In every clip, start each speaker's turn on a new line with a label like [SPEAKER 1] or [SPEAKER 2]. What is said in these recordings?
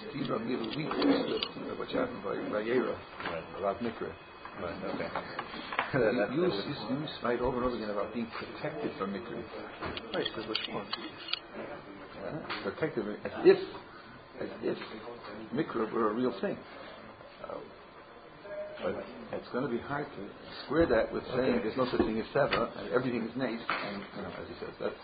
[SPEAKER 1] these are little weaknesses, what happened by Yera, about Mikra.
[SPEAKER 2] Right, okay.
[SPEAKER 1] You cite over and over again about being protected from Mikra.
[SPEAKER 3] Right, so which one?
[SPEAKER 1] Protected as if Mikra were a real thing. But it's going to be hard to square that with saying there's no such thing as Seva and everything is nice, and as he says, that's.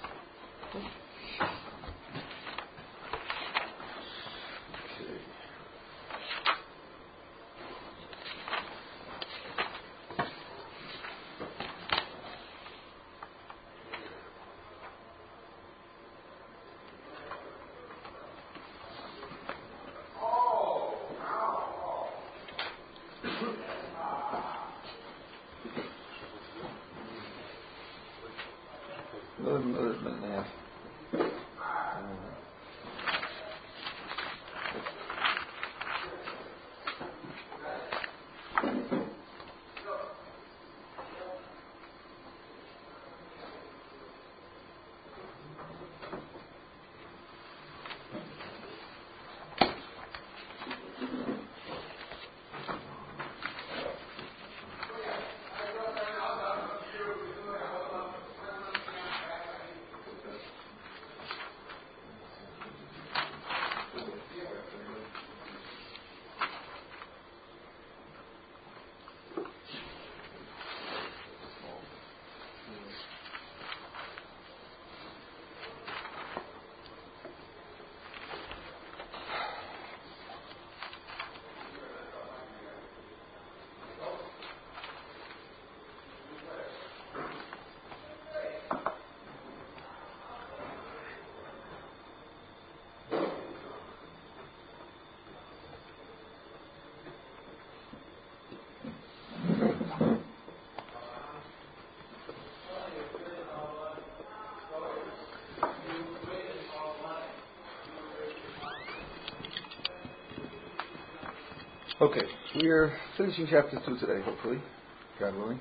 [SPEAKER 1] Okay, we're finishing chapter 2 today, hopefully, God willing.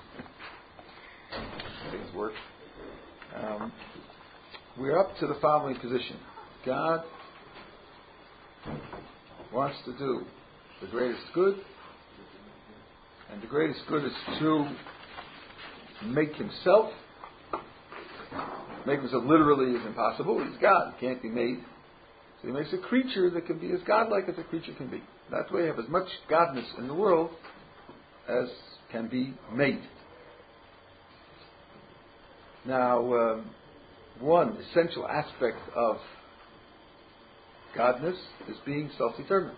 [SPEAKER 1] Things work. We're up to the following position. God wants to do the greatest good, and the greatest good is to make himself. Make himself literally is impossible. He's God. He can't be made. So he makes a creature that can be as godlike as a creature can be. That way, you have as much godness in the world as can be made. Now, one essential aspect of godness is being self-determined.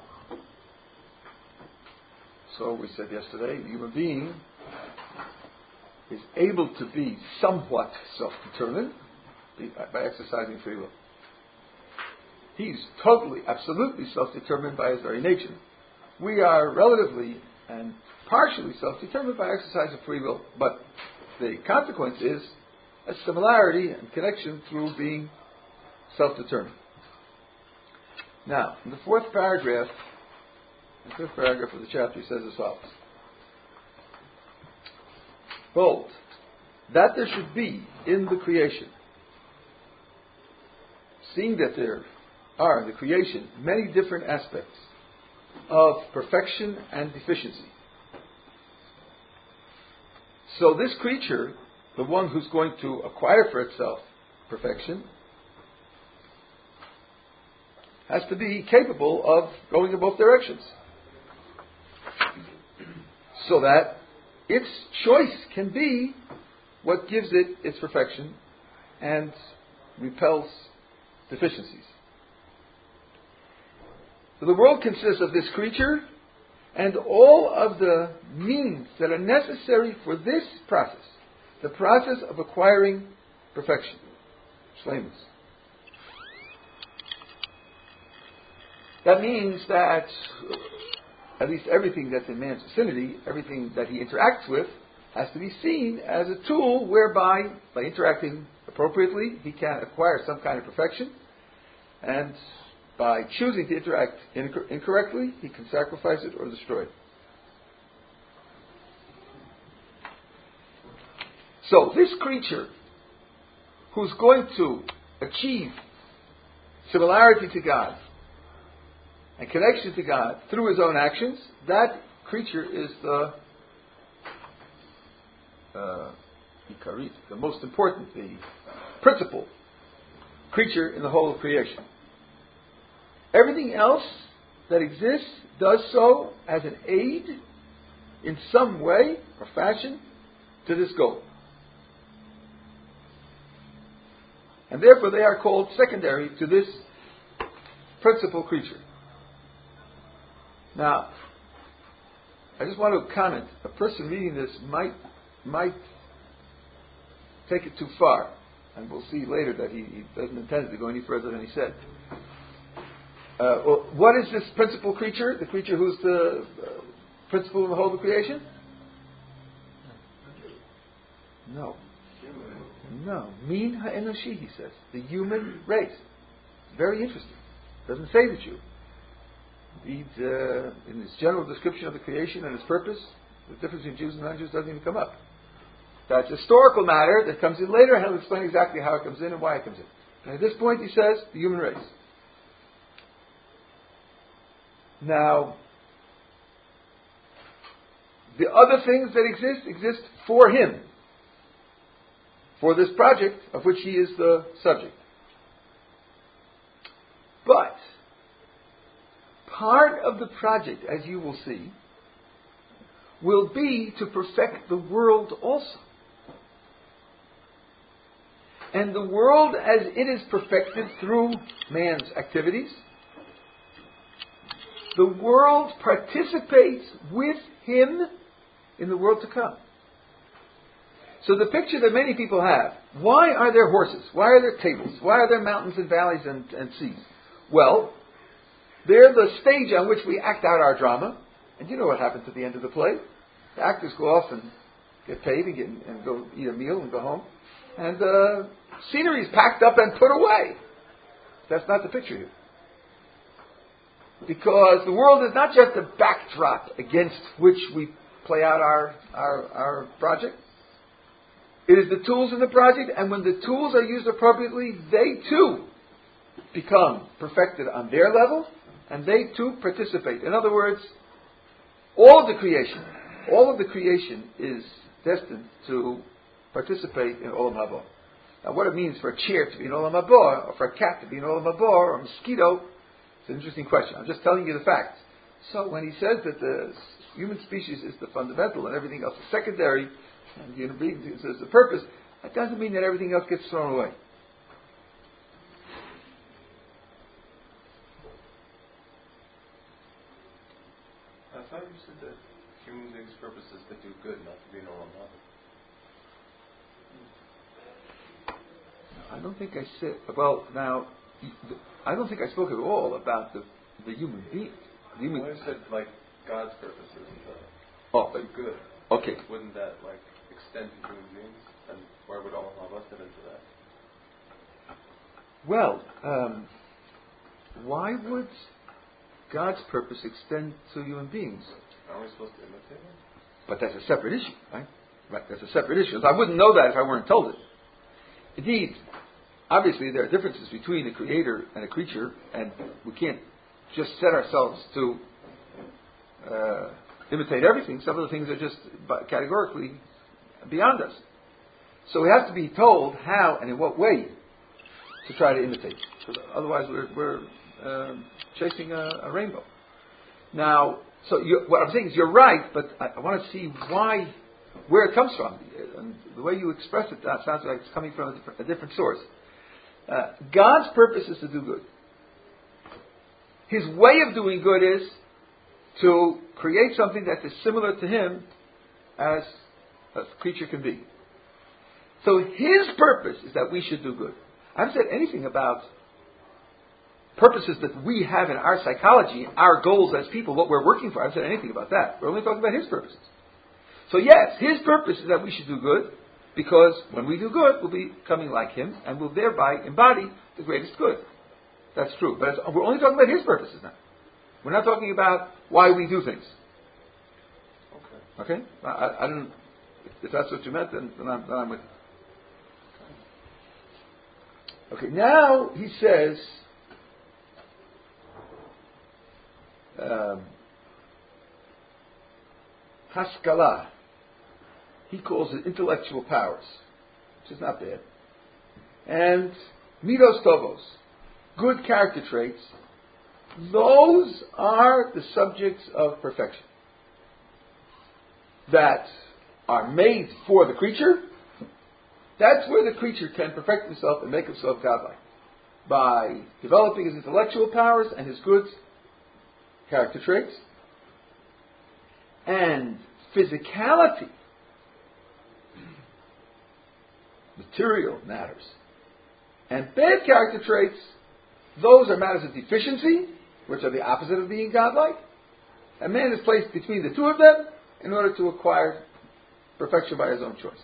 [SPEAKER 1] So we said yesterday, the human being is able to be somewhat self-determined by exercising free will. He's totally, absolutely self-determined by his very nature. We are relatively and partially self-determined by exercise of free will, but the consequence is a similarity and connection through being self-determined. Now, in the fourth paragraph of the chapter, he says as follows. Bold, that there should be in the creation, seeing that there are in the creation many different aspects of perfection and deficiency. So this creature, the one who's going to acquire for itself perfection, has to be capable of going in both directions. So that its choice can be what gives it its perfection and repels deficiencies. So the world consists of this creature and all of the means that are necessary for this process, the process of acquiring perfection, shleimus. That means that at least everything that's in man's vicinity, everything that he interacts with, has to be seen as a tool whereby, by interacting appropriately, he can acquire some kind of perfection, and by choosing to interact incorrectly, he can sacrifice it or destroy it. So, this creature who's going to achieve similarity to God and connection to God through his own actions, that creature is the ikarit, the most important, the principal creature in the whole of creation. Everything else that exists does so as an aid in some way or fashion to this goal. And therefore they are called secondary to this principal creature. Now, I just want to comment. A person reading this might take it too far. And we'll see later that he doesn't intend to go any further than he said. What is this principal creature? The creature who's the principle of the whole of creation? No. No. Min ha'enoshi, he says. The human race. Very interesting. Doesn't say the Jew. Indeed, in his general description of the creation and its purpose, the difference between Jews and non-Jews doesn't even come up. That's historical matter that comes in later, and he'll explain exactly how it comes in and why it comes in. And at this point, he says, the human race. Now, the other things that exist for him, for this project of which he is the subject. But, part of the project, as you will see, will be to perfect the world also. And the world as it is perfected through man's activities, the world participates with him in the world to come. So the picture that many people have, why are there horses? Why are there tables? Why are there mountains and valleys and seas? Well, they're the stage on which we act out our drama. And you know what happens at the end of the play. The actors go off and get paid and go eat a meal and go home. And scenery is packed up and put away. That's not the picture here. Because the world is not just a backdrop against which we play out our project. It is the tools in the project, and when the tools are used appropriately, they too become perfected on their level, and they too participate. In other words, all of the creation is destined to participate in Olam Haba. Now, what it means for a chair to be in Olam Haba, or for a cat to be in Olam Haba, or a mosquito, it's an interesting question. I'm just telling you the facts. So when he says that the human species is the fundamental and everything else is secondary, and human beings is the purpose, that doesn't mean that everything else gets thrown away.
[SPEAKER 2] I thought you said that human beings' purpose is to do good, not to be in Olam Haba.
[SPEAKER 1] I don't think I said. Well, now, I don't think I spoke at all about the human being.
[SPEAKER 2] Well, I said like God's purpose is to do good.
[SPEAKER 1] Okay.
[SPEAKER 2] Wouldn't that extend to human beings? And where would Olam Haba fit into that?
[SPEAKER 1] Well, why would God's purpose extend to human beings?
[SPEAKER 2] Aren't we supposed to imitate him?
[SPEAKER 1] But that's a separate issue, right? Right, that's a separate issue. I wouldn't know that if I weren't told it. Indeed, obviously there are differences between a creator and a creature, and we can't just set ourselves to imitate everything. Some of the things are just categorically beyond us. So we have to be told how and in what way to try to imitate. Because otherwise we're chasing a rainbow. Now, so what I'm saying is you're right, but I want to see where it comes from. And the way you express it, that sounds like it's coming from a different source. God's purpose is to do good. His way of doing good is to create something that is similar to him as a creature can be. So his purpose is that we should do good. I haven't said anything about purposes that we have in our psychology, our goals as people, what we're working for. I haven't said anything about that. We're only talking about his purposes. So yes, his purpose is that we should do good, because when we do good, we'll be becoming like him, and we'll thereby embody the greatest good. That's true. But we're only talking about his purposes now. We're not talking about why we do things. Okay? I don't. If that's what you meant, then I'm with you. Okay. Now he says, Haskalah. He calls it intellectual powers, which is not bad. And midos tovos, good character traits. Those are the subjects of perfection that are made for the creature. That's where the creature can perfect himself and make himself godlike, by developing his intellectual powers and his good character traits. And physicality, material matters. And bad character traits, those are matters of deficiency, which are the opposite of being godlike. And man is placed between the two of them in order to acquire perfection by his own choice.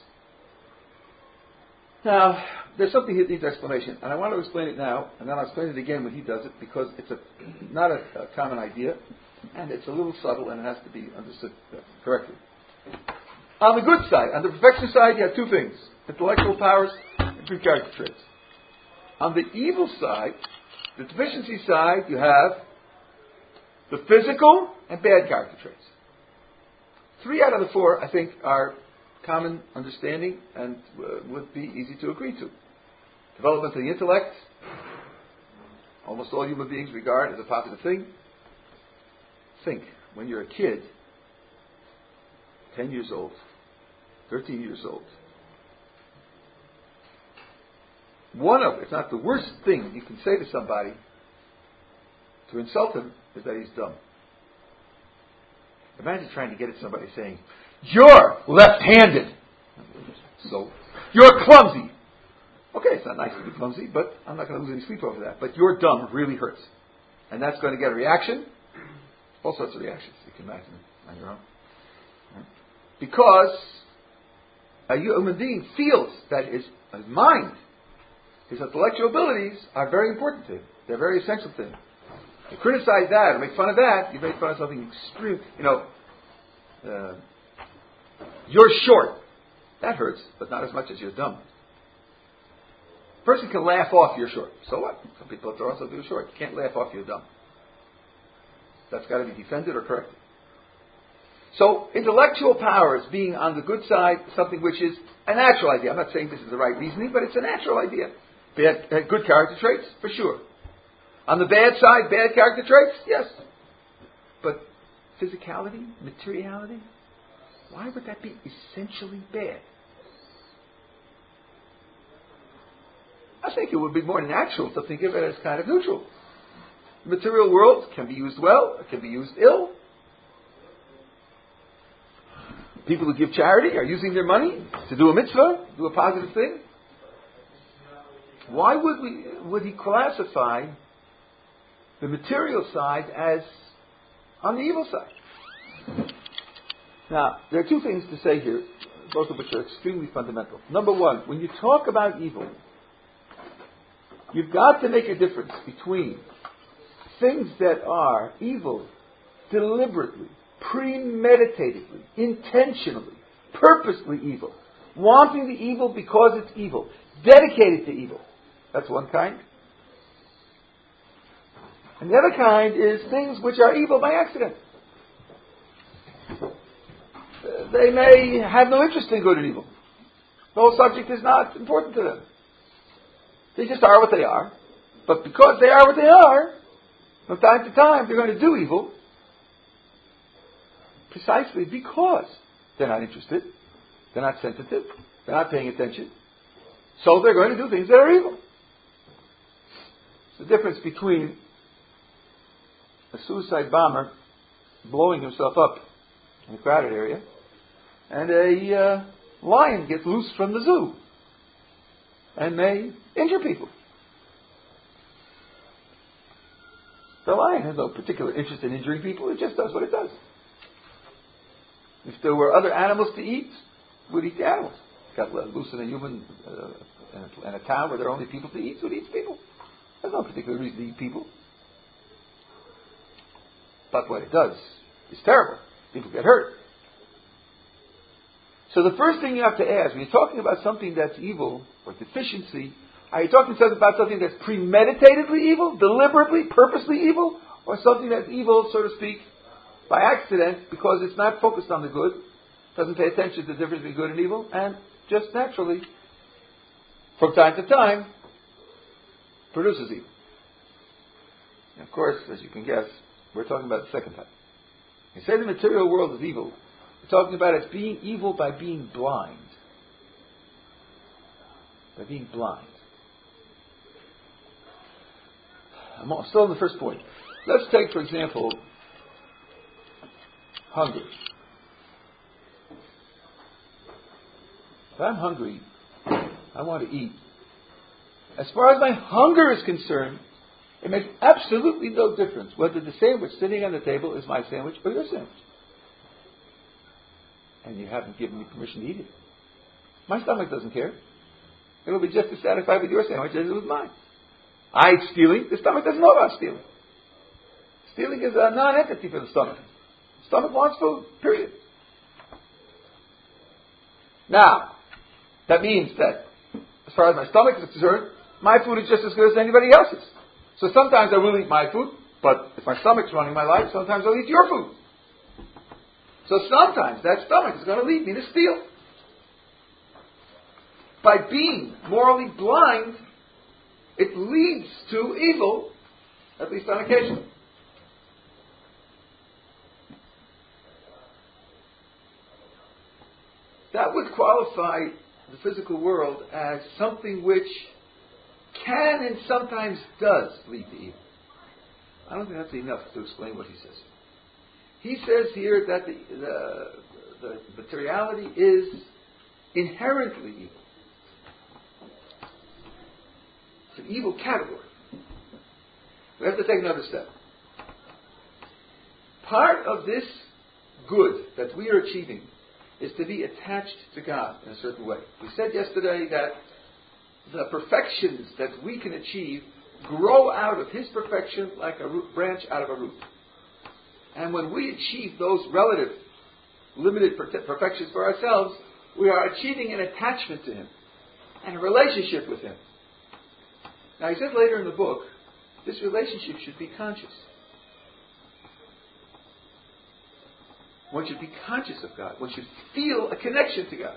[SPEAKER 1] Now, there's something that needs explanation, and I want to explain it now, and then I'll explain it again when he does it, because it's not a common idea, and it's a little subtle, and it has to be understood correctly. On the good side, on the perfection side, you have two things: intellectual powers and good character traits. On the evil side, the deficiency side, you have the physical and bad character traits. 3 out of the 4, I think, are common understanding and would be easy to agree to. Development of the intellect, almost all human beings regard as a positive thing. Think, when you're a kid, 10 years old, 13 years old, one of, if not the worst thing you can say to somebody to insult him is that he's dumb. Imagine trying to get at somebody saying, "You're left-handed, so you're clumsy." Okay, it's not nice to be clumsy, but I'm not going to lose any sleep over that. But "you're dumb" really hurts. And that's going to get a reaction. All sorts of reactions you can imagine on your own. Because a human being feels that his mind, his intellectual abilities are very important to him. They're very essential to him. You criticize that or make fun of that, you make fun of something extreme. You're short. That hurts, but not as much as you're dumb. A person can laugh off you're short. So what? Some people throw themselves you're short. You can't laugh off you're dumb. That's got to be defended or corrected. So, intellectual powers being on the good side, something which is a natural idea. I'm not saying this is the right reasoning, but it's a natural idea. Good character traits, for sure. On the bad side, bad character traits, yes. But physicality, materiality, why would that be essentially bad? I think it would be more natural to think of it as kind of neutral. The material world can be used well, it can be used ill. People who give charity are using their money to do a mitzvah, do a positive thing. Why would he classify the material side as on the evil side? Now, there are two things to say here, both of which are extremely fundamental. Number one, when you talk about evil, you've got to make a difference between things that are evil deliberately, premeditatedly, intentionally, purposely evil, wanting the evil because it's evil, dedicated to evil. That's one kind. And the other kind is things which are evil by accident. They may have no interest in good and evil. The whole subject is not important to them. They just are what they are. But because they are what they are, from time to time they're going to do evil precisely because they're not interested, they're not sensitive, they're not paying attention. So they're going to do things that are evil. It's the difference between a suicide bomber blowing himself up in a crowded area and a lion gets loose from the zoo and may injure people. The lion has no particular interest in injuring people, it just does what it does. If there were other animals to eat, we'd eat the animals. Got loose in a human in a town where there are only people to eat, so it eats people. There's no particular reason to eat people. But what it does is terrible. People get hurt. So the first thing you have to ask, when you're talking about something that's evil or deficiency, are you talking about something that's premeditatedly evil, deliberately, purposely evil, or something that's evil, so to speak, by accident, because it's not focused on the good, doesn't pay attention to the difference between good and evil, and just naturally, from time to time, produces evil. And of course, as you can guess, we're talking about the second type. You say the material world is evil, we're talking about it being evil by being blind. By being blind. I'm still on the first point. Let's take, for example, hunger. If I'm hungry, I want to eat. As far as my hunger is concerned, it makes absolutely no difference whether the sandwich sitting on the table is my sandwich or your sandwich. And you haven't given me permission to eat it. My stomach doesn't care. It'll be just as satisfied with your sandwich as it was mine. I eat stealing. The stomach doesn't know about stealing. Stealing is a non-entity for the stomach. The stomach wants food, period. Now, that means that, as far as my stomach is concerned, my food is just as good as anybody else's. So sometimes I will eat my food, but if my stomach's running my life, sometimes I'll eat your food. So sometimes that stomach is going to lead me to steal. By being morally blind, it leads to evil, at least on occasion. That would qualify the physical world as something which can and sometimes does lead to evil. I don't think that's enough to explain what he says. He says here that the materiality is inherently evil. It's an evil category. We have to take another step. Part of this good that we are achieving is to be attached to God in a certain way. We said yesterday that the perfections that we can achieve grow out of His perfection like a root, branch out of a root. And when we achieve those relative, limited perfections for ourselves, we are achieving an attachment to Him and a relationship with Him. Now, he says later in the book, this relationship should be conscious. One should be conscious of God. One should feel a connection to God.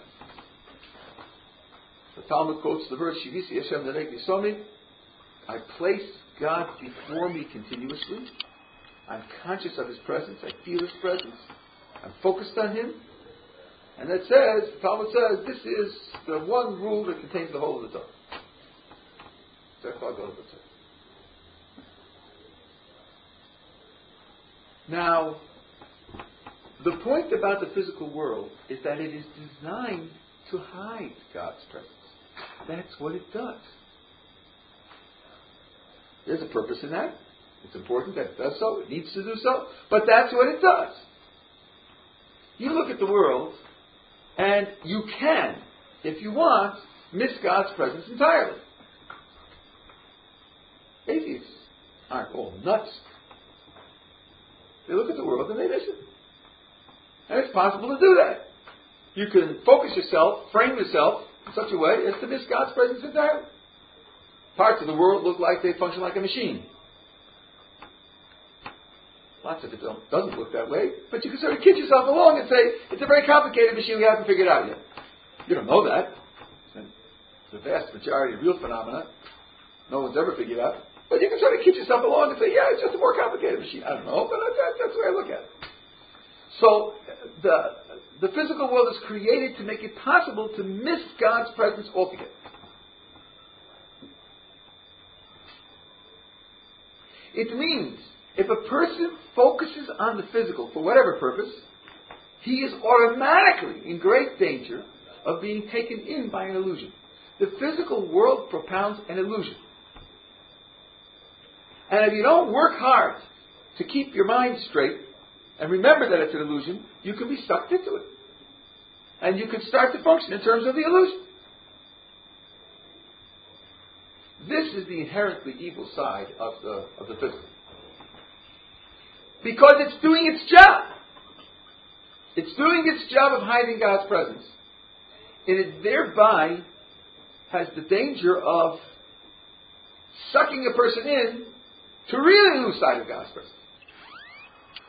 [SPEAKER 1] The Talmud quotes the verse, Shivisi Hashem Nerek Nisomi. I place God before me continuously. I'm conscious of His presence. I feel His presence. I'm focused on Him. And that says, the Talmud says, this is the one rule that contains the whole of the Torah. Now, the point about the physical world is that it is designed to hide God's presence. That's what it does. There's a purpose in that. It's important that it does so. It needs to do so. But that's what it does. You look at the world, and you can, if you want, miss God's presence entirely. Atheists aren't all nuts. They look at the world and they miss it. And it's possible to do that. You can focus yourself, frame yourself in such a way as to miss God's presence entirely. Parts of the world look like they function like a machine. Lots of it doesn't look that way, but you can sort of kid yourself along and say, it's a very complicated machine, we haven't figured it out yet. You don't know that. And the vast majority of real phenomena, no one's ever figured out. But you can sort of kid yourself along and say, yeah, it's just a more complicated machine. I don't know, but that's the way I look at it. So the physical world is created to make it possible to miss God's presence altogether. It means if a person focuses on the physical for whatever purpose, he is automatically in great danger of being taken in by an illusion. The physical world propounds an illusion. And if you don't work hard to keep your mind straight and remember that it's an illusion, you can be sucked into it. And you can start to function in terms of the illusion. This is the inherently evil side of the physical. Because it's doing its job. It's doing its job of hiding God's presence. And it thereby has the danger of sucking a person in to really lose sight of God's presence.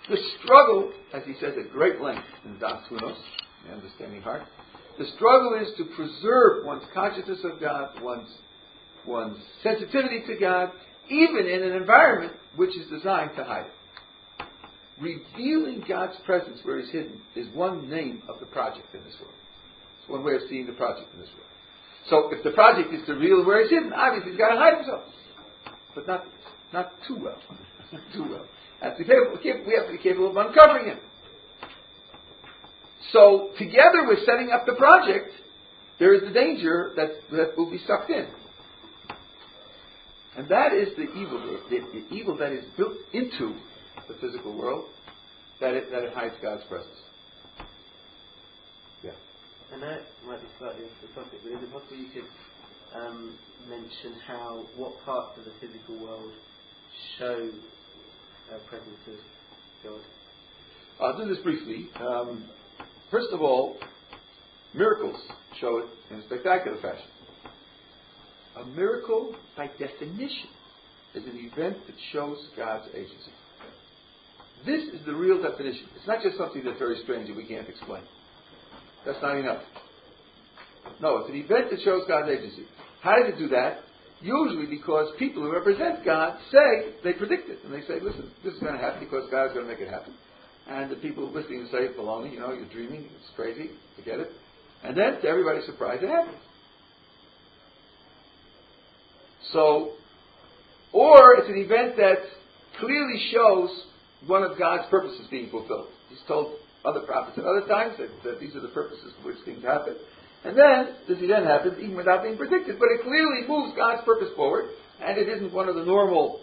[SPEAKER 1] The struggle, as he says at great length in Das Hunos, the Understanding Heart, the struggle is to preserve one's consciousness of God, one's sensitivity to God, even in an environment which is designed to hide it. Revealing God's presence where He's hidden is one name of the project in this world. It's one way of seeing the project in this world. So if the project is to reveal where He's hidden, obviously He's got to hide Himself. But not too well. Too well. We have to be capable of uncovering Him. So together with setting up the project, there is the danger that will be sucked in. And that is the evil that is built into the physical world, that it hides God's presence. Yeah.
[SPEAKER 3] I know it might be slightly off the topic, but is it possible you could mention what parts of the physical world show a presence of God?
[SPEAKER 1] I'll do this briefly. First of all, miracles show it in a spectacular fashion. A miracle, by definition, is an event that shows God's agency. This is the real definition. It's not just something that's very strange that we can't explain. That's not enough. No, it's an event that shows God's agency. How does it do that? Usually because people who represent God they predict it. And they say, listen, this is going to happen because God's going to make it happen. And the people listening say, it's baloney, you're dreaming, it's crazy, forget it. And then, to everybody's surprise, it happens. So, or it's an event that clearly shows one of God's purposes being fulfilled. He's told other prophets at other times that these are the purposes for which things happen. And then, this event happens even without being predicted, but it clearly moves God's purpose forward, and it isn't one of the normal,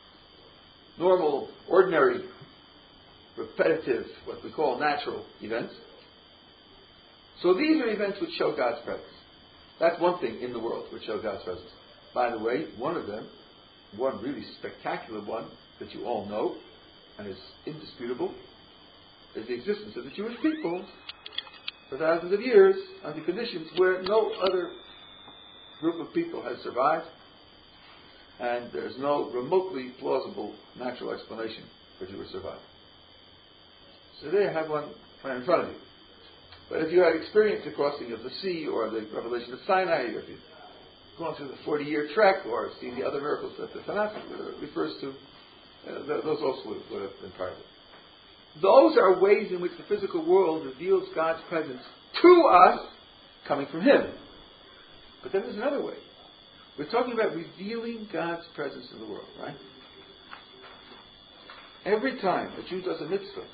[SPEAKER 1] ordinary, repetitive, what we call natural events. So these are events which show God's presence. That's one thing in the world which shows God's presence. By the way, one of them, one really spectacular one that you all know, and is indisputable, is the existence of the Jewish people for thousands of years under conditions where no other group of people has survived, and there's no remotely plausible natural explanation for Jewish survival. So there you have one right in front of you. But if you had experienced the crossing of the sea, or the revelation of Sinai, or if you've gone through the 40-year trek, or seen the other miracles that the Tanakh refers to, those also would have been part of it. Those are ways in which the physical world reveals God's presence to us, coming from Him. But then there's another way. We're talking about revealing God's presence in the world, right? Every time a Jew does a mitzvah,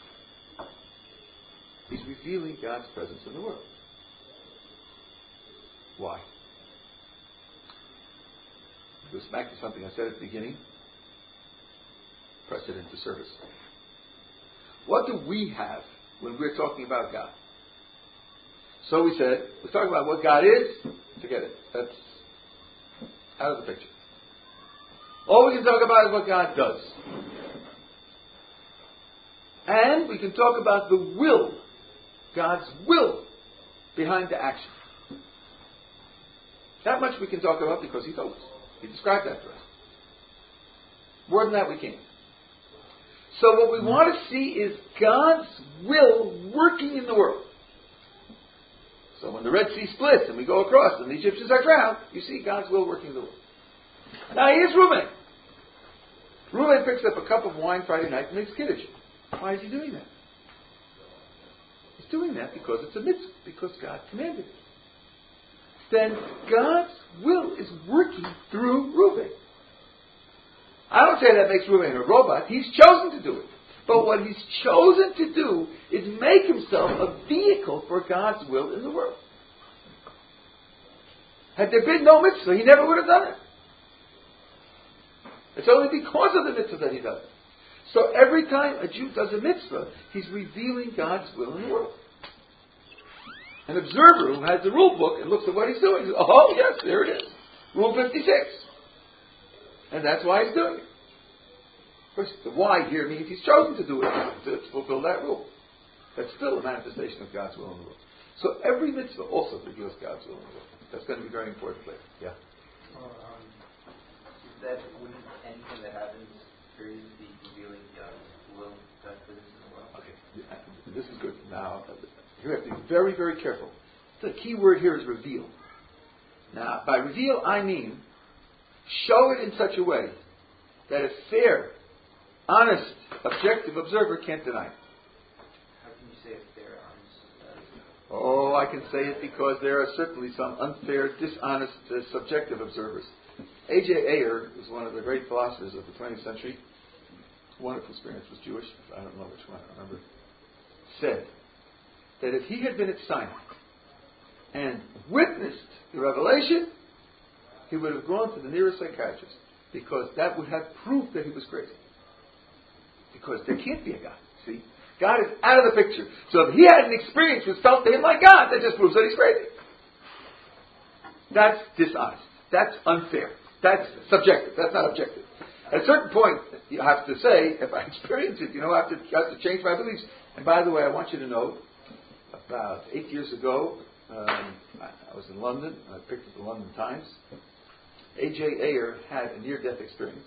[SPEAKER 1] he's revealing God's presence in the world. Why? It goes back to something I said at the beginning. Precedent to service. What do we have when we're talking about God? So we said, we're talking about what God is, forget it. That's out of the picture. All we can talk about is what God does. And we can talk about the will, God's will behind the action. That much we can talk about because He told us. He described that to us. More than that we can't. So what we want to see is God's will working in the world. So when the Red Sea splits and we go across and the Egyptians are drowned, you see God's will working in the world. Now here's Reuben. Reuben picks up a cup of wine Friday night and makes kiddush. Why is he doing that? He's doing that because it's a mitzvah, because God commanded it. Then God's will is working through Reuben. I don't say that makes Reuben a robot. He's chosen to do it. But what he's chosen to do is make himself a vehicle for God's will in the world. Had there been no mitzvah, he never would have done it. It's only because of the mitzvah that he does it. So every time a Jew does a mitzvah, he's revealing God's will in the world. An observer who has the rule book and looks at what he's doing says, oh yes, there it is. Rule 56. And that's why he's doing it. Of course, the why here means he's chosen to do it, to fulfill that rule. That's still a manifestation of God's will in the world. So every mitzvah also reveals God's will in the world. That's going to be very important later. Yeah?
[SPEAKER 4] Is that when anything that happens, there is the revealing God's will? That's
[SPEAKER 1] Now, you have to be very, very careful. The key word here is reveal. Now, by reveal, I mean show it in such a way that a fair, honest, objective observer can't deny it.
[SPEAKER 3] How can you say it's fair, honest?
[SPEAKER 1] Oh, I can say it because there are certainly some unfair, dishonest, subjective observers. A.J. Ayer was one of the great philosophers of the 20th century. Wonderful experience, was Jewish. I don't know which one, I remember. Said that if he had been at Sinai and witnessed the revelation, he would have gone to the nearest psychiatrist, because that would have proof that he was crazy. Because there can't be a God. See? God is out of the picture. So if he had an experience which felt to him like God, that just proves that he's crazy. That's dishonest. That's unfair. That's subjective. That's not objective. At a certain point, you have to say, if I experience it, I have to change my beliefs. And by the way, I want you to know, about 8 years ago, I was in London, and I picked up the London Times. A.J. Ayer had a near-death experience.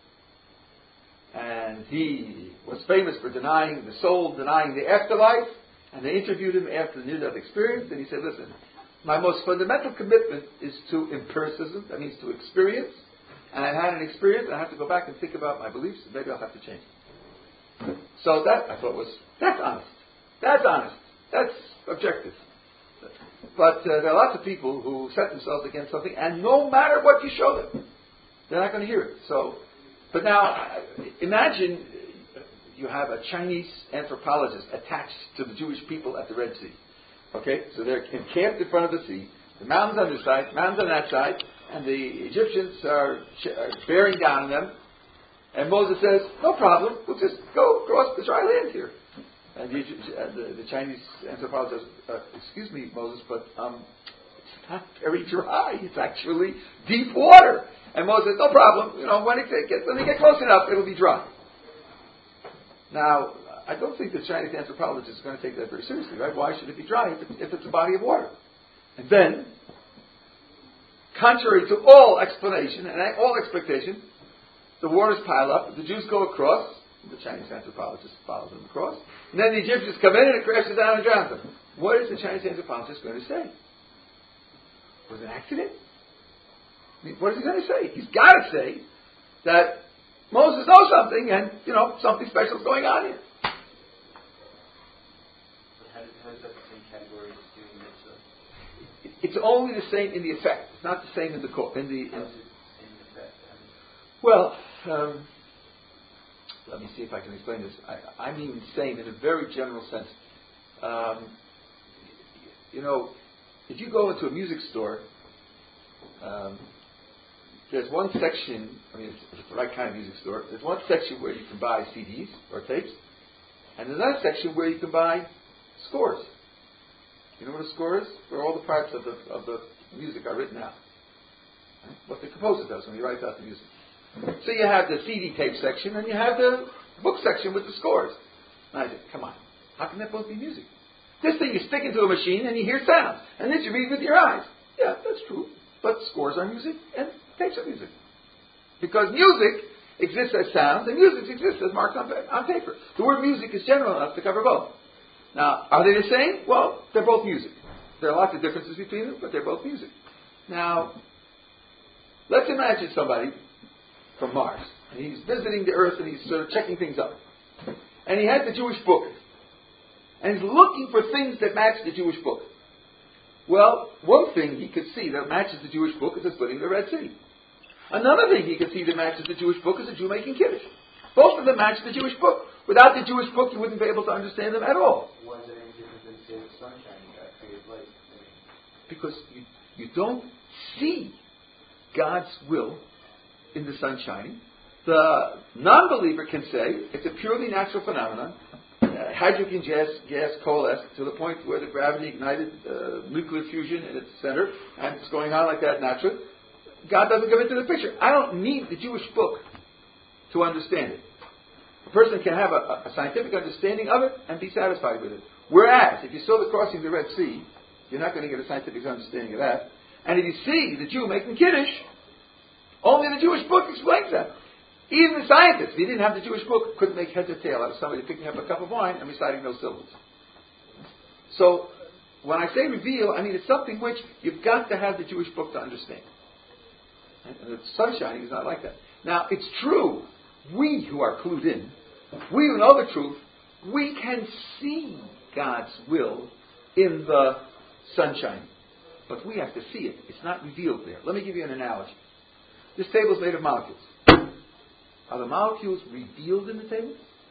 [SPEAKER 1] And he was famous for denying the soul, denying the afterlife. And they interviewed him after the near-death experience, and he said, listen, my most fundamental commitment is to empiricism, that means to experience. And I had an experience, and I have to go back and think about my beliefs, and maybe I'll have to change them. So that, I thought, that's honest. That's honest. That's objective. But there are lots of people who set themselves against something, and no matter what you show them, they're not going to hear it. So, but now, imagine you have a Chinese anthropologist attached to the Jewish people at the Red Sea. Okay, so they're encamped in front of the sea. The mountains on this side, mountains on that side, and the Egyptians are bearing down on them. And Moses says, no problem, we'll just go across the dry land here. And the Chinese anthropologist says, excuse me, Moses, but it's not very dry. It's actually deep water. And Moses says, no problem. When they get close enough, it'll be dry. Now, I don't think the Chinese anthropologist is going to take that very seriously, right? Why should it be dry if it's a body of water? And then, contrary to all explanation and all expectation, the waters pile up, the Jews go across, the Chinese anthropologist follows them across, and then the Egyptians come in and it crashes down and drowns them. What is the Chinese anthropologist going to say? Was it an accident? What is he going to say? He's got to say that Moses knows something and, something special is going on here.
[SPEAKER 3] How is that the same category as doing mitzvah?
[SPEAKER 1] It's only the same in the effect. It's not the same in the effect. Well, let me see if I can explain this. I mean same in a very general sense. If you go into a music store, there's one section, it's the right kind of music store, there's one section where you can buy CDs or tapes, and there's another section where you can buy scores. You know what a score is? Where all the parts of the music are written out. Right? What the composer does when he writes out the music. So you have the CD tape section and you have the book section with the scores. And I said, come on, how can that both be music? This thing you stick into a machine and you hear sounds, and then you read with your eyes. Yeah, that's true. But scores are music and tapes are music. Because music exists as sounds and music exists as marks on paper. The word music is general enough to cover both. Now, are they the same? Well, they're both music. There are lots of differences between them, but they're both music. Now, let's imagine somebody from Mars, and he's visiting the Earth and he's sort of checking things up. And he has the Jewish book. And he's looking for things that match the Jewish book. Well, one thing he could see that matches the Jewish book is the splitting of the Red Sea. Another thing he could see that matches the Jewish book is a Jew making Kiddush. Both of them match the Jewish book. Without the Jewish book, you wouldn't be able to understand them at all.
[SPEAKER 3] Why is there any difference in, say, the sun shining at created light?
[SPEAKER 1] Because you don't see God's will in the sun shining. The non-believer can say it's a purely natural phenomenon. Hydrogen gas coalesced to the point where the gravity ignited nuclear fusion in its center, and it's going on like that naturally. God doesn't come into the picture. I don't need the Jewish book to understand it. A person can have a scientific understanding of it and be satisfied with it. Whereas, if you saw the crossing of the Red Sea, you're not going to get a scientific understanding of that. And if you see the Jew making Kiddush, only the Jewish book explains that. Even the scientists, if he didn't have the Jewish book, couldn't make heads or tail out of somebody picking up a cup of wine and reciting those syllables. So, when I say reveal, I mean it's something which you've got to have the Jewish book to understand. And the sun shining is not like that. Now, it's true, we who are clued in, we who know the truth, we can see God's will in the sunshine. But we have to see it. It's not revealed there. Let me give you an analogy. This table is made of molecules. Are the molecules revealed in the table?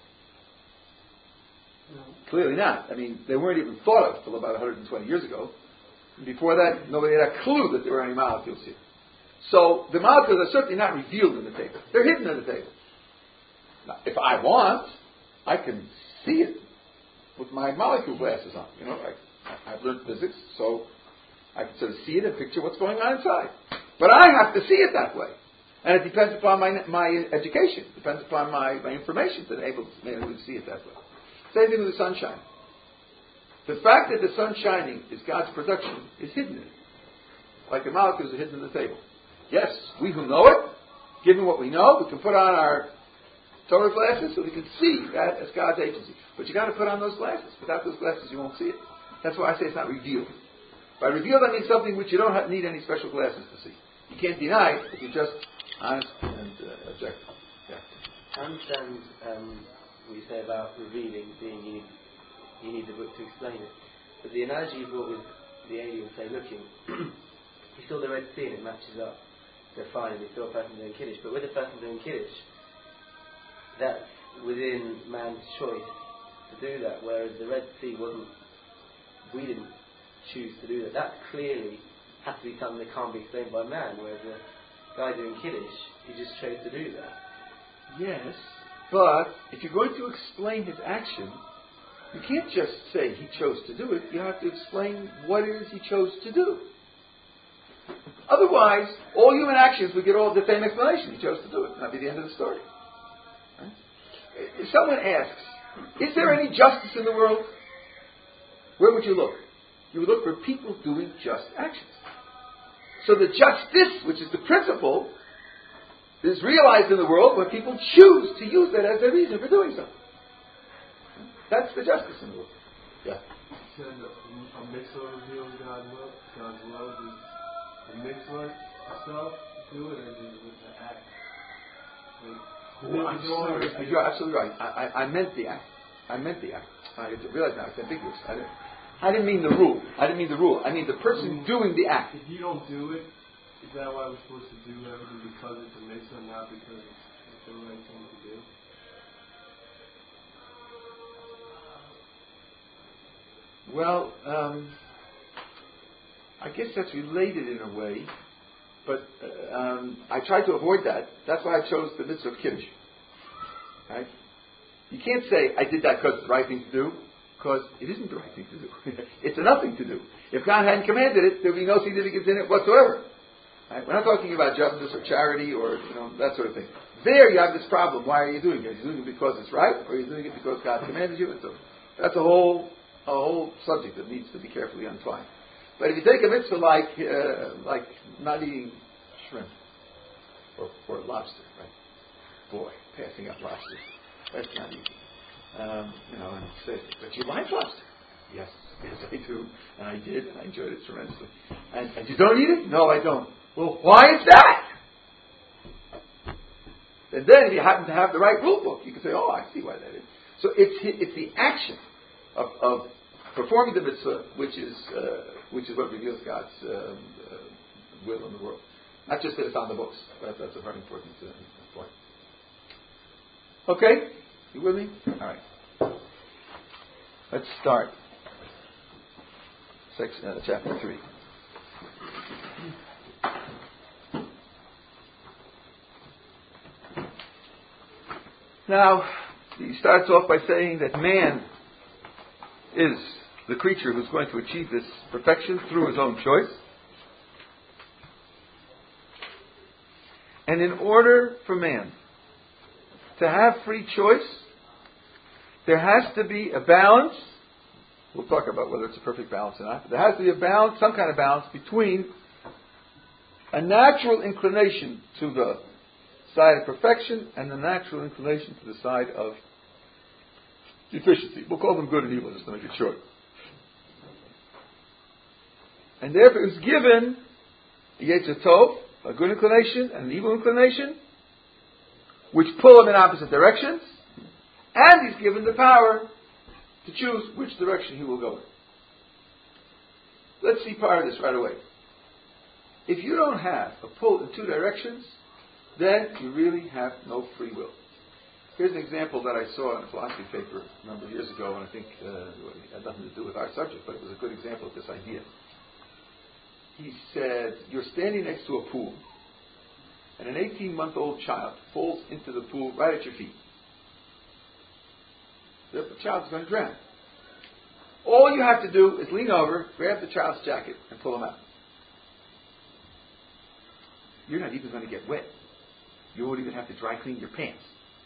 [SPEAKER 3] No.
[SPEAKER 1] Clearly not. I mean, they weren't even thought of until about 120 years ago. And before that, nobody had a clue that there were any molecules here. So, the molecules are certainly not revealed in the table. They're hidden in the table. Now, if I want, I can see it with my molecule glasses on. You know, I've learned physics, so I can sort of see it and picture what's going on inside. But I have to see it that way. And it depends upon my education. It depends upon my information to enable me to see it that way. Same thing with the sunshine. The fact that the sun shining is God's production is hidden in it. Like the molecules are hidden in the table. Yes, we who know it, given what we know, we can put on our Torah glasses so we can see that as God's agency. But you got to put on those glasses. Without those glasses you won't see it. That's why I say it's not revealed. By revealed I mean something which you don't need any special glasses to see. You can't deny it if you're just honest and objective. Yeah.
[SPEAKER 3] I understand what you say about revealing, being you need the book to explain it. But the analogy you brought with the alien, say, looking, you saw the Red Sea and it matches up. They're fine, you saw a person doing Kiddush. But with a person doing Kiddush, that's within man's choice to do that, whereas the Red Sea we didn't choose to do that. That clearly has to be something that can't be explained by man, whereas the guy doing Kiddush, he just chose to do that.
[SPEAKER 1] Yes, but if you're going to explain his action, you can't just say he chose to do it. You have to explain what it is he chose to do. Otherwise, all human actions would get all the same explanation. He chose to do it. That'd be the end of the story. Right? If someone asks, is there any justice in the world? Where would you look? You would look for people doing just actions. So the justice, which is the principle, is realized in the world when people choose to use that as their reason for doing so. That's the justice in the world. Yeah.
[SPEAKER 2] You said a mitzvah reveals God's will. God's will is the mitzvah itself do it, or is it with the act?
[SPEAKER 1] I'm sorry. You're absolutely right. I meant the act. I realize now it's ambiguous. I didn't mean the rule. I mean the person doing the act.
[SPEAKER 2] If you don't do it, is that why we're supposed to do everything because it's a mitzvah, not because it's the right thing to do?
[SPEAKER 1] Well, I guess that's related in a way, but I tried to avoid that. That's why I chose the mitzvah of Kiddush. Right? You can't say, I did that because it's the right thing to do, because it isn't the right thing to do. It's a nothing to do. If God hadn't commanded it, there would be no significance in it whatsoever. Right? We're not talking about justice or charity or that sort of thing. There you have this problem. Why are you doing it? Are you doing it because it's right, or are you doing it because God commanded you? And so that's a whole subject that needs to be carefully untwined. But if you take a mitzvah like not eating shrimp or lobster, right? Boy, passing up lobster. That's not easy. And say, but you like lobster? Yes, I do. And I did, and I enjoyed it tremendously. And you don't eat it? No, I don't. Well, why is that? And then if you happen to have the right rule book, you can say, oh, I see why that is. So it's the action of performing the mitzvah, which is what reveals God's will in the world. Not just that it's on the books. That's a very important point. Okay? You with me? All right. Let's start. Chapter 3. Now, he starts off by saying that man is the creature who's going to achieve this perfection through his own choice. And in order for man to have free choice, there has to be a balance. We'll talk about whether it's a perfect balance or not. But there has to be a balance, some kind of balance between a natural inclination to the side of perfection and the natural inclination to the side of deficiency. We'll call them good and evil just to make it short. And therefore he was given a Yetzer Tov, a good inclination, and an evil inclination, which pull him in opposite directions, and he's given the power to choose which direction he will go in. Let's see part of this right away. If you don't have a pull in two directions, then you really have no free will. Here's an example that I saw in a philosophy paper a number of years ago, and I think it had nothing to do with our subject, but it was a good example of this idea. He said, you're standing next to a pool, and an 18-month-old child falls into the pool right at your feet. The child's going to drown. All you have to do is lean over, grab the child's jacket, and pull him out. You're not even going to get wet. You won't even have to dry clean your pants.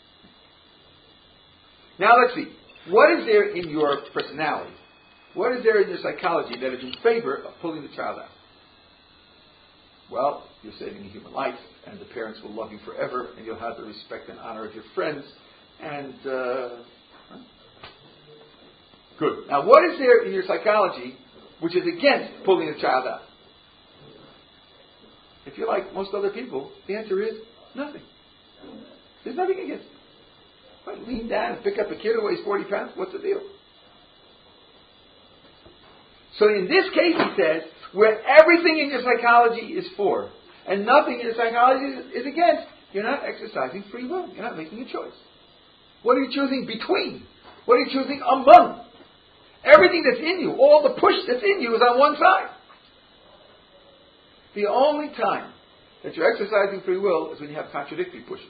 [SPEAKER 1] Now let's see. What is there in your personality? What is there in your psychology that is in favor of pulling the child out? Well, you're saving a human life, and the parents will love you forever, and you'll have the respect and honor of your friends, and good. Now, what is there in your psychology which is against pulling the child out? If you're like most other people, the answer is nothing. There's nothing against it. If I lean down and pick up a kid who weighs 40 pounds, what's the deal? So in this case, he says, where everything in your psychology is for, and nothing in your psychology is against, you're not exercising free will. You're not making a choice. What are you choosing between? What are you choosing among? Everything that's in you, all the push that's in you is on one side. The only time that you're exercising free will is when you have contradictory pushes.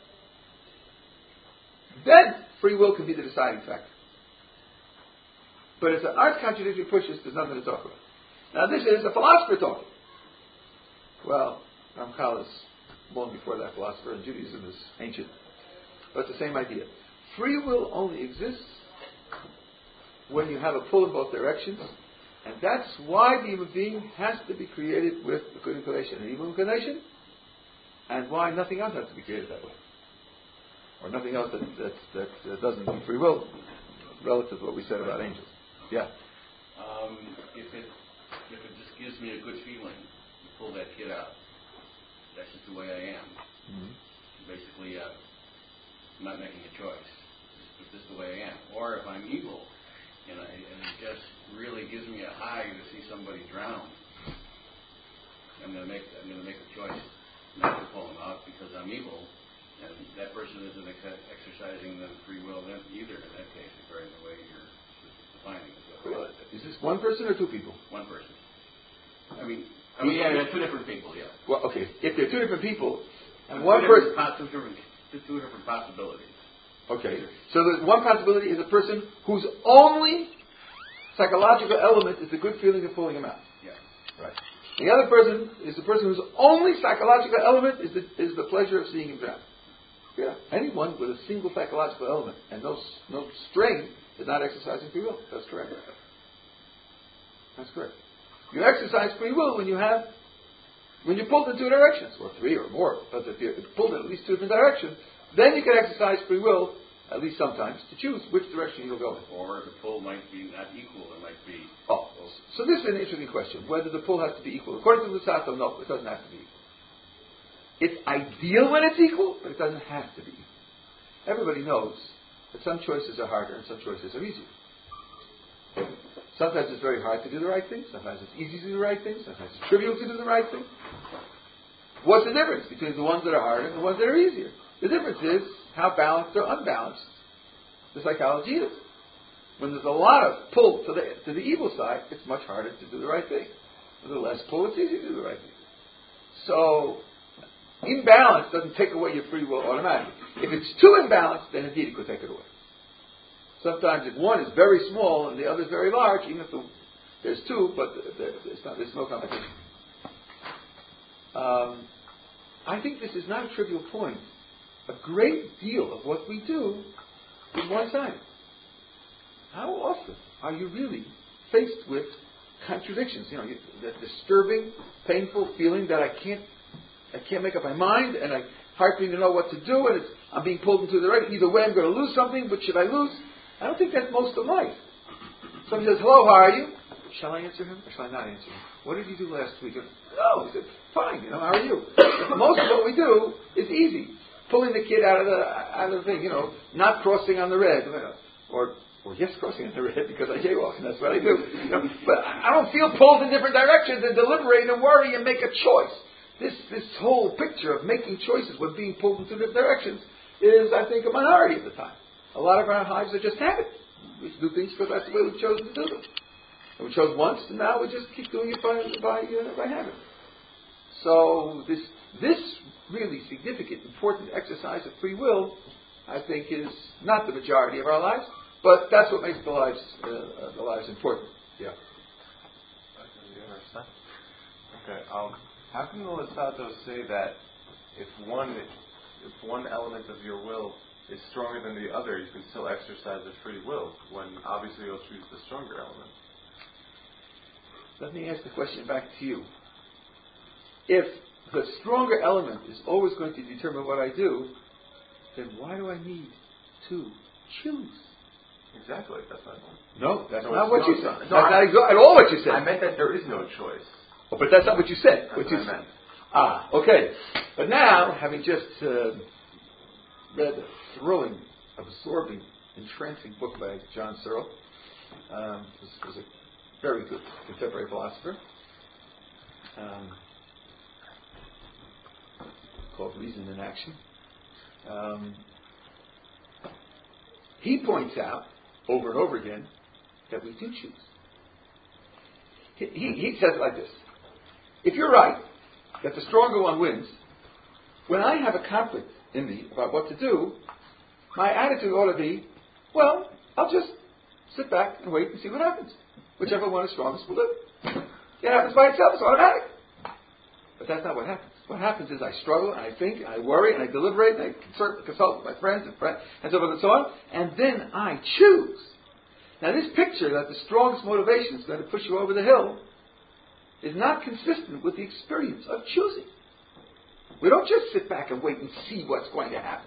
[SPEAKER 1] Then free will can be the deciding factor. But if there aren't contradictory pushes, there's nothing to talk about. Now this is a philosopher talking. Well, Ramchal is long before that philosopher, and Judaism is ancient. But it's the same idea. Free will only exists when you have a pull in both directions, and that's why the human being has to be created with a good inclination and an evil inclination, and why nothing else has to be created that way. Or nothing else that doesn't need free will, relative to what we said about angels. Yeah?
[SPEAKER 4] If it just gives me a good feeling to pull that kid out, that's just the way I am. Mm-hmm. Basically, I'm not making a choice. It's just the way I am. Or if I'm evil, and it just really gives me a high to see somebody drown, I'm going to make a choice not to pull him out because I'm evil, and that person isn't exercising the free will either in that case, according to the way you're defining it.
[SPEAKER 1] Is this one person or two people?
[SPEAKER 4] One person. I mean, yeah, two different people. Yeah.
[SPEAKER 1] Well, okay. If they're two different people, and one person,
[SPEAKER 4] two different possibilities.
[SPEAKER 1] Okay. So the one possibility is a person whose only psychological element is the good feeling of pulling him out.
[SPEAKER 4] Yeah.
[SPEAKER 1] Right. The other person is the person whose only psychological element is the pleasure of seeing him drown. Yeah. Anyone with a single psychological element and no string is not exercising free will. That's correct. That's correct. You exercise free will when you're pulled in two directions, or three or more, but if you're pulled in at least two different directions, then you can exercise free will, at least sometimes, to choose which direction you'll go in.
[SPEAKER 4] Or the pull might be not equal, it might be...
[SPEAKER 1] Oh, so this is an interesting question, whether the pull has to be equal. According to Lusato, no, it doesn't have to be equal. It's ideal when it's equal, but it doesn't have to be equal. Everybody knows that some choices are harder and some choices are easier. Sometimes it's very hard to do the right thing, sometimes it's easy to do the right thing, sometimes it's trivial to do the right thing. What's the difference between the ones that are harder and the ones that are easier? The difference is how balanced or unbalanced the psychology is. When there's a lot of pull to the evil side, it's much harder to do the right thing. When there's less pull, it's easy to do the right thing. So, imbalance doesn't take away your free will automatically. If it's too imbalanced, then indeed it could take it away. Sometimes if one is very small and the other is very large, even if there's two, but there's no competition. I think this is not a trivial point. A great deal of what we do is one-sided. How often are you really faced with contradictions? You know, that disturbing, painful feeling that I can't make up my mind, and it's hard for me to know what to do, and I'm being pulled into the right. Either way, I'm going to lose something. Which should I lose? I don't think that's most of life. Somebody says, "Hello, how are you?" shall I answer him or shall I not answer him? What did you do last week? Oh, he said, fine, how are you? Most of what we do is easy. Pulling the kid out of the thing, not crossing on the red. Or yes, crossing on the red because I jaywalk, and that's what I do. But I don't feel pulled in different directions and deliberate and worry and make a choice. This whole picture of making choices when being pulled in two different directions is, I think, a minority of the time. A lot of our lives are just habit. We do things because that's the way we've chosen to do them. And we chose once, and now we just keep doing it by habit. So this really significant, important exercise of free will, I think, is not the majority of our lives, but that's what makes the lives important. Yeah.
[SPEAKER 2] Okay. How can the Luzzatto say that if one element of your will is stronger than the other, you can still exercise a free will, when obviously you'll choose the stronger element?
[SPEAKER 1] Let me ask the question back to you. If the stronger element is always going to determine what I do, then why do I need to choose?
[SPEAKER 2] Exactly, that's my point.
[SPEAKER 1] No, that's not what you said. That's not at all what you said.
[SPEAKER 2] I meant that there is no choice.
[SPEAKER 1] Oh, but that's not what you said.
[SPEAKER 2] That's what I meant.
[SPEAKER 1] Okay. But now, having just read a thrilling, absorbing, entrancing book by John Searle, was a very good contemporary philosopher, called Reason in Action. He points out over and over again that we do choose. He says it like this: if you're right, that the stronger one wins, when I have a conflict in me about what to do, my attitude ought to be, well, I'll just sit back and wait and see what happens. Whichever one is strongest will do. It happens by itself. It's automatic. But that's not what happens. What happens is I struggle, and I think, and I worry, and I deliberate, and I consult with my friends and so forth and so on, and then I choose. Now, this picture that the strongest motivation is going to push you over the hill is not consistent with the experience of choosing. We don't just sit back and wait and see what's going to happen.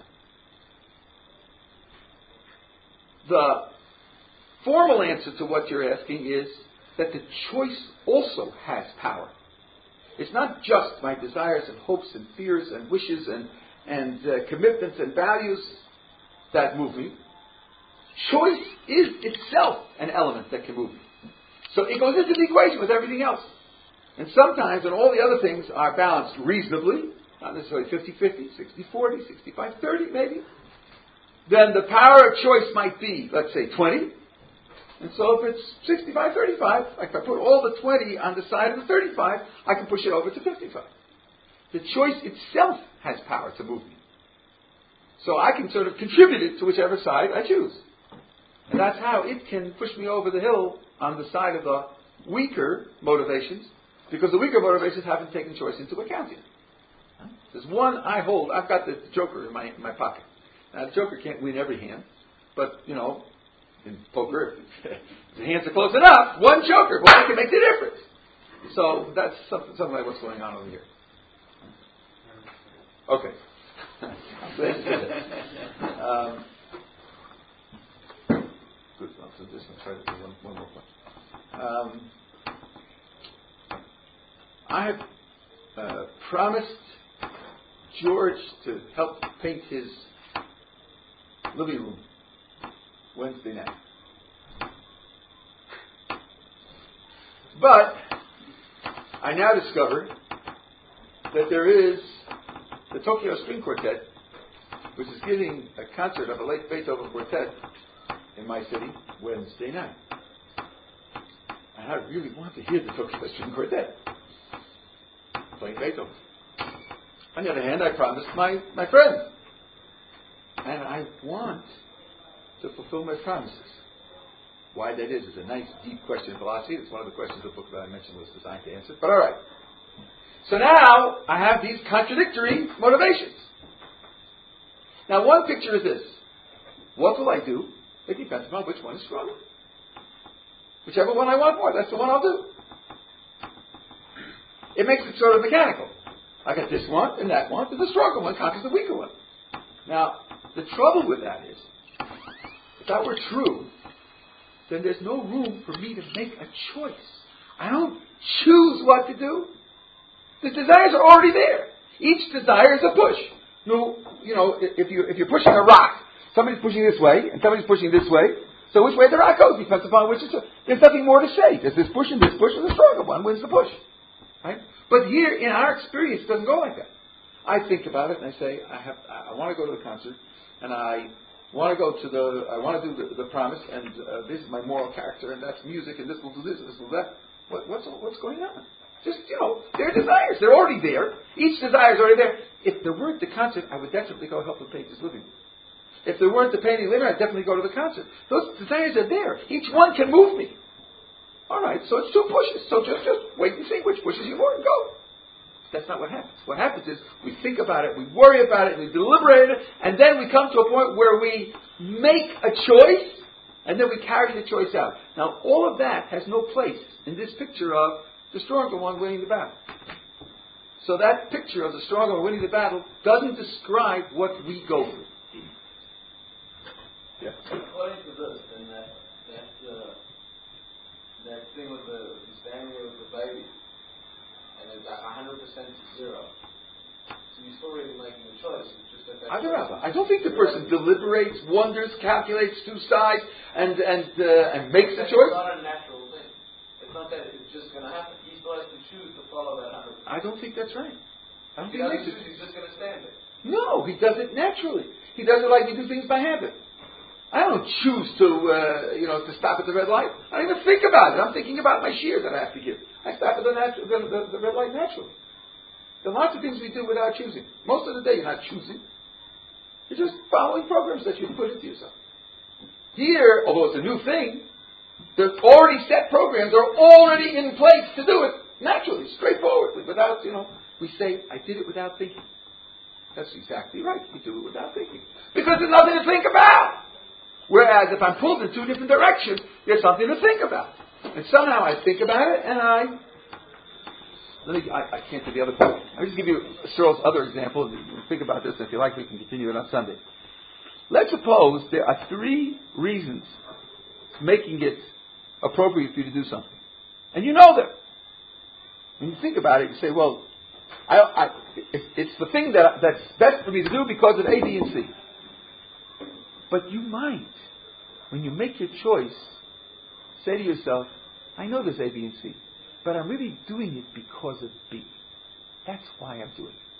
[SPEAKER 1] The formal answer to what you're asking is that the choice also has power. It's not just my desires and hopes and fears and wishes and commitments and values that move me. Choice is itself an element that can move me. So it goes into the equation with everything else. And sometimes when all the other things are balanced reasonably, not necessarily 50-50, 60-40, 65-30 maybe, then the power of choice might be, let's say, 20. And so if it's 65-35, if I put all the 20 on the side of the 35, I can push it over to 55. The choice itself has power to move me. So I can sort of contribute it to whichever side I choose. And that's how it can push me over the hill on the side of the weaker motivations, because the weaker motivations haven't taken choice into account yet. There's one I hold. I've got the joker in my pocket. Now, the joker can't win every hand, but, in poker, if the hands are close enough, one joker, boy, can make the difference. So that's something like what's going on over here. Okay. Good. So this one, try to do one more point. I have promised George to help paint his living room Wednesday night. But I now discover that there is the Tokyo String Quartet, which is giving a concert of a late Beethoven quartet in my city Wednesday night. And I really want to hear the Tokyo String Quartet playing Beethoven. On the other hand, I promised my friend. And I want to fulfill my promises. Why that is a nice, deep question in philosophy. It's one of the questions the book that I mentioned was designed to answer. But all right. So now I have these contradictory motivations. Now one picture is this. What will I do? It depends upon which one is stronger. Whichever one I want more, that's the one I'll do. It makes it sort of mechanical. I got this one and that one, and the stronger one conquers the weaker one. Now, the trouble with that is, if that were true, then there's no room for me to make a choice. I don't choose what to do. The desires are already there. Each desire is a push. No, if you're pushing a rock, somebody's pushing this way and somebody's pushing this way. So which way the rock goes depends upon which is. There's nothing more to say. There's this push and this push, and the stronger one wins the push. Right? But here in our experience, it doesn't go like that. I think about it and I say, I want to go to the concert, and I want to do the promise, and this is my moral character, and that's music, and this will do this, and this will do that. What's going on? Just, they're desires. They're already there. Each desire is already there. If there weren't the concert, I would definitely go help the painters living. If there weren't the painting living, I'd definitely go to the concert. Those desires are there. Each one can move me. All right, so it's two pushes. So just wait and see which pushes you more and go. That's not what happens. What happens is we think about it, we worry about it, we deliberate it, and then we come to a point where we make a choice, and then we carry the choice out. Now, all of that has no place in this picture of the stronger one winning the battle. So that picture of the stronger one winning the battle doesn't describe what we go through. Yeah.
[SPEAKER 5] According to this, then that thing with the standing with the baby, and it's 100% zero. So you're still really making a choice. It's just that
[SPEAKER 1] I don't think the person deliberates, wonders, calculates two sides, and makes a choice.
[SPEAKER 5] It's not a natural thing. It's not that it's just going to happen. He still has to choose to follow that 100%.
[SPEAKER 1] I don't think that's right.
[SPEAKER 5] If he doesn't choose, he's just going to stand there.
[SPEAKER 1] No, he does it naturally. He does it like we do things by habit. I don't choose to stop at the red light. I don't even think about it. I'm thinking about my shear that I have to give. I stop at the red light naturally. There are lots of things we do without choosing. Most of the day you're not choosing. You're just following programs that you've put into yourself. Here, although it's a new thing, the already set programs are already in place to do it naturally, straightforwardly, without, we say, I did it without thinking. That's exactly right. You do it without thinking. Because there's nothing to think about. Whereas if I'm pulled in two different directions, there's something to think about. And somehow I think about it, and I can't do the other part. I'll just give you Searle's other example. Think about this. If you like, we can continue it on Sunday. Let's suppose there are 3 reasons making it appropriate for you to do something. And you know them. When you think about it, you say, well, it's the thing that's best for me to do because of A, B, and C. But you might, when you make your choice, say to yourself, I know there's A, B, and C, but I'm really doing it because of B. That's why I'm doing it.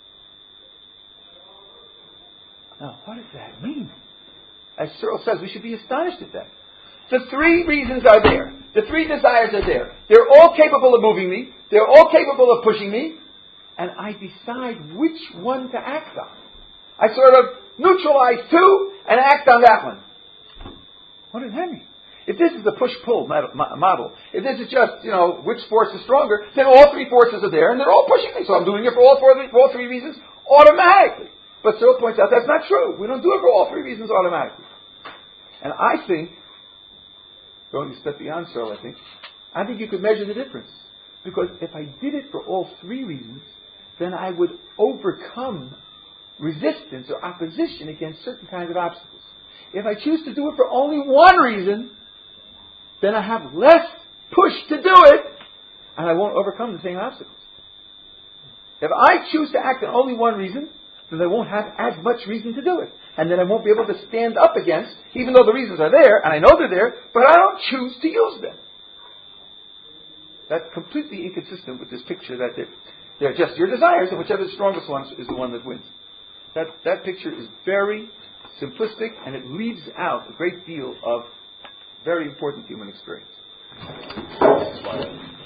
[SPEAKER 1] Now, what does that mean? As Searle says, we should be astonished at that. The 3 reasons are there. The 3 desires are there. They're all capable of moving me. They're all capable of pushing me. And I decide which one to act on. I sort of neutralize 2 and act on that one. What does that mean? If this is the push-pull model, if this is just, which force is stronger, then all 3 forces are there and they're all pushing me. So I'm doing it for all 3 reasons automatically. But Searle points out that's not true. We don't do it for all 3 reasons automatically. And I think, going a step beyond Searle, I think you could measure the difference. Because if I did it for all 3 reasons, then I would overcome resistance or opposition against certain kinds of obstacles. If I choose to do it for only 1 reason, then I have less push to do it, and I won't overcome the same obstacles. If I choose to act on only 1 reason, then I won't have as much reason to do it. And then I won't be able to stand up against, even though the reasons are there, and I know they're there, but I don't choose to use them. That's completely inconsistent with this picture that they're just your desires, and whichever is the strongest one is the one that wins. That picture is very simplistic, and it leaves out a great deal of very important human experience.